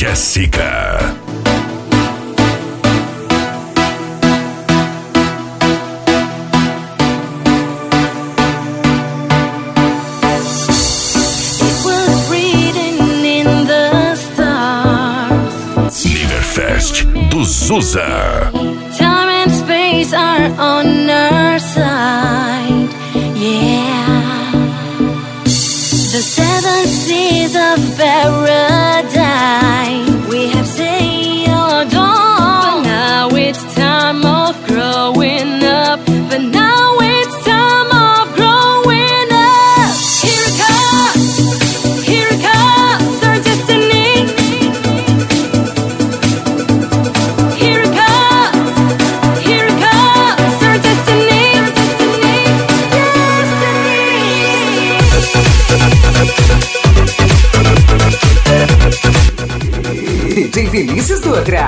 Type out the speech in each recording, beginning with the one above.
Jéssica. Niverfest do Zusa. Time and space are on our side, yeah. The seven seas of paradise we have sailed on. But now it's time of growing up. But now it's time of growing up. Here it comes, our destiny. Here it comes, our destiny. DJ Vinícius Dutra.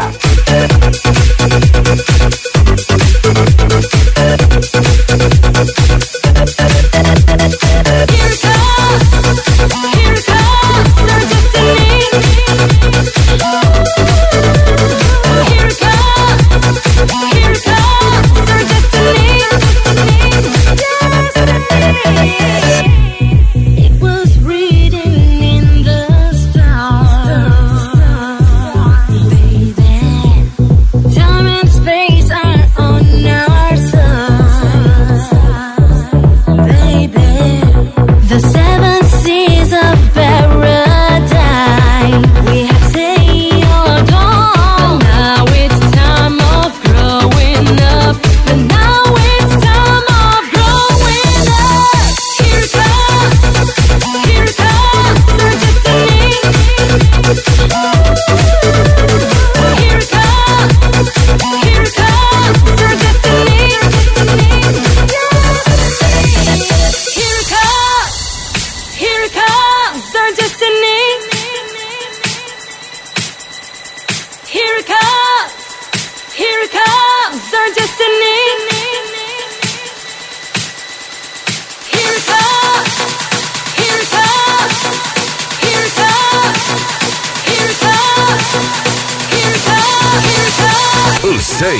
O Sem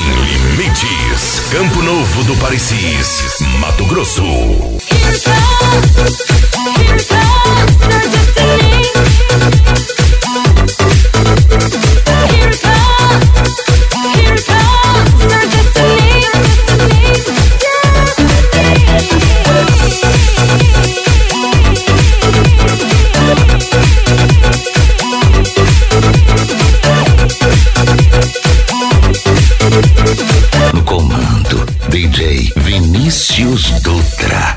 Limites, Campo Novo do Parecis, Mato Grosso. Here it comes.